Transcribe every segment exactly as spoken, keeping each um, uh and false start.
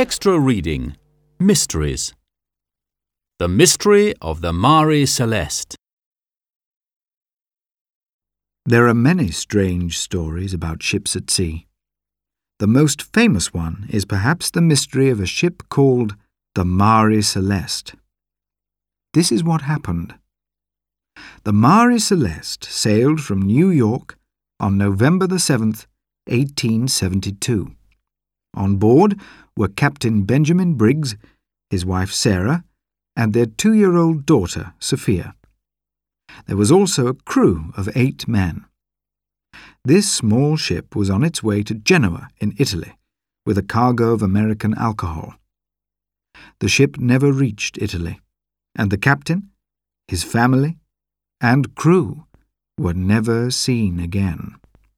Extra reading. Mysteries. The Mystery of the Mare Celeste. There are many strange stories about ships at sea. The most famous one is perhaps the mystery of a ship called the Mare Celeste. This is what happened. The Mare Celeste sailed from New York on November the seventh, eighteen seventy-two. On board were Captain Benjamin Briggs, his wife Sarah, and their two-year-old daughter, Sophia. There was also a crew of eight men. This small ship was on its way to Genoa in Italy with a cargo of American alcohol. The ship never reached Italy, and the captain, his family, and crew were never seen again.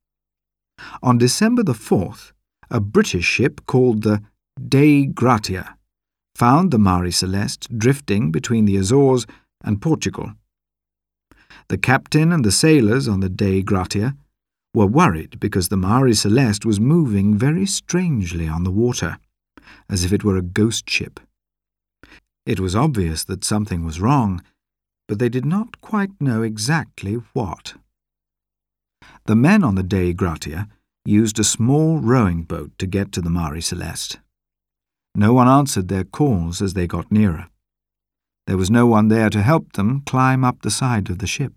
On December the fourth, a British ship called the Dei Gratia found the Mare Celeste drifting between the Azores and Portugal. The captain and the sailors on the Dei Gratia were worried because the Mare Celeste was moving very strangely on the water, as if it were a ghost ship. It was obvious that something was wrong, but they did not quite know exactly what. The men on the Dei Gratia used a small rowing boat to get to the Mare Celeste. No one answered their calls as they got nearer. There was no one there to help them climb up the side of the ship.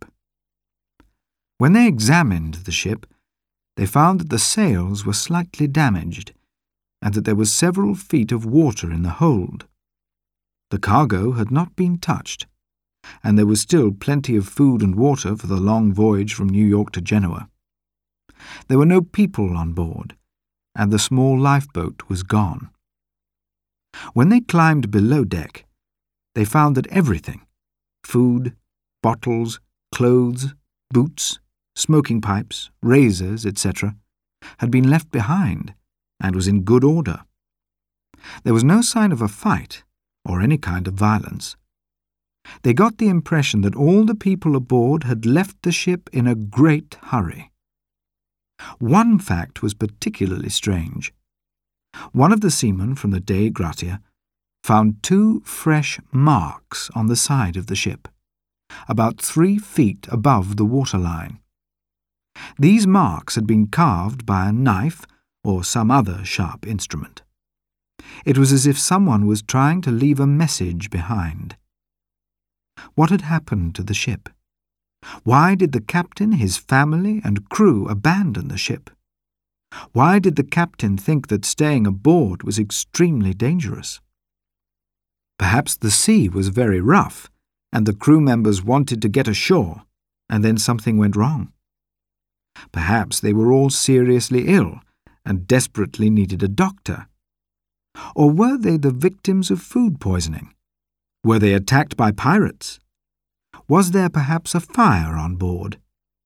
When they examined the ship, they found that the sails were slightly damaged and that there was several feet of water in the hold. The cargo had not been touched, and there was still plenty of food and water for the long voyage from New York to Genoa. There were no people on board, and the small lifeboat was gone. When they climbed below deck, they found that everything — food, bottles, clothes, boots, smoking pipes, razors, et cetera — had been left behind and was in good order. There was no sign of a fight or any kind of violence. They got the impression that all the people aboard had left the ship in a great hurry. One fact was particularly strange. One of the seamen from the Dei Gratia found two fresh marks on the side of the ship, about three feet above the waterline. These marks had been carved by a knife or some other sharp instrument. It was as if someone was trying to leave a message behind. What had happened to the ship? Why did the captain, his family, and crew abandon the ship? Why did the captain think that staying aboard was extremely dangerous? Perhaps the sea was very rough, and the crew members wanted to get ashore, and then something went wrong. Perhaps they were all seriously ill and desperately needed a doctor. Or were they the victims of food poisoning? Were they attacked by pirates? Was there perhaps a fire on board?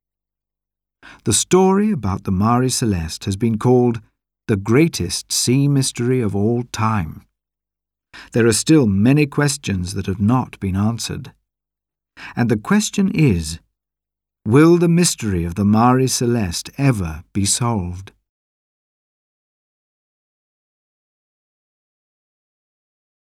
The story about the Mare Celeste has been called the greatest sea mystery of all time. There are still many questions that have not been answered. And the question is, will the mystery of the Mare Celeste ever be solved?